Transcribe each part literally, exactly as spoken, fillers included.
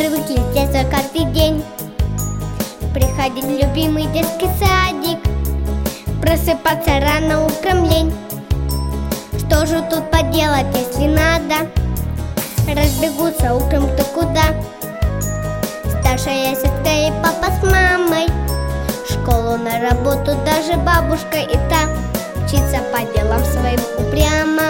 привыкли с детства каждый день приходить в любимый детский садик, просыпаться рано утром лень. Что же тут поделать, если надо? Разбегутся утром кто куда. Старшая сестра и папа с мамой, в школу, на работу, даже бабушка и та учится по делам своим упрямо.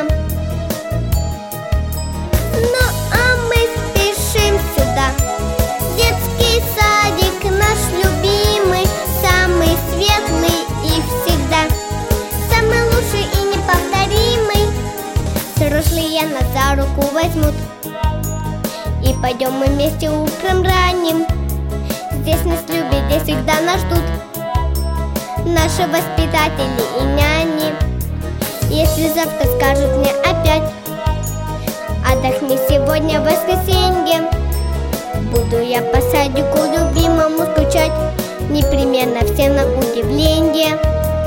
Ну а мы спешим сюда, детский садик наш любимый, самый светлый и всегда самый лучший и неповторимый. Взрослые нас за руку возьмут, и пойдем мы вместе утром ранним. Здесь нас любят, здесь всегда нас ждут наши воспитатели и няни. Если завтра скажут мне опять: отдохни сегодня, воскресенье, буду я по садику любимому скучать, непременно всем на удивление.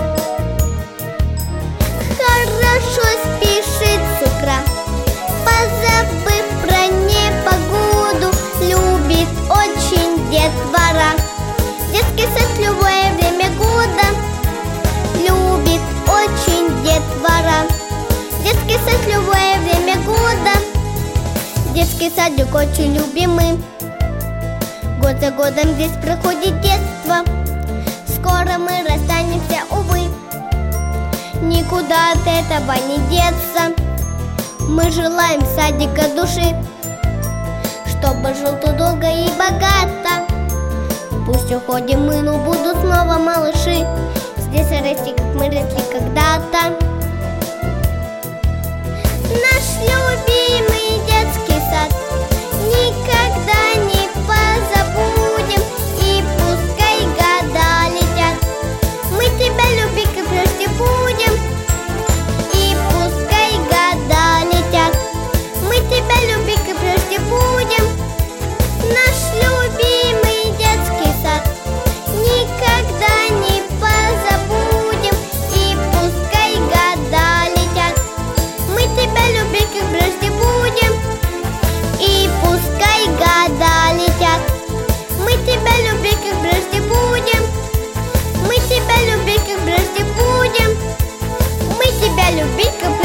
Хорошо спешит с утра, позабыв про непогоду, любит очень детвора. Детский сад в любое время года любит очень детвора. Детский сад в любое время года. Детский садик очень любимый, год за годом здесь проходит детство. Скоро мы расстанемся, увы, никуда от этого не деться. Мы желаем садика души, чтобы жил тут долго и богато. Пусть уходим мы, но будут снова малыши здесь расти, как мы росли когда-то. Наш любимый детский сад никогда не позабудем, и пускай года летят, мы тебя любить как прежде будем. И пускай года летят, мы тебя любить как прежде будем. Наш любимый детский сад никогда не позабудем, и пускай года летят, мы тебя любить как прежде будем. И пускай года летят, мы тебя любить как прежде будем. Мы тебя любить как прежде будем. Мы тебя любить как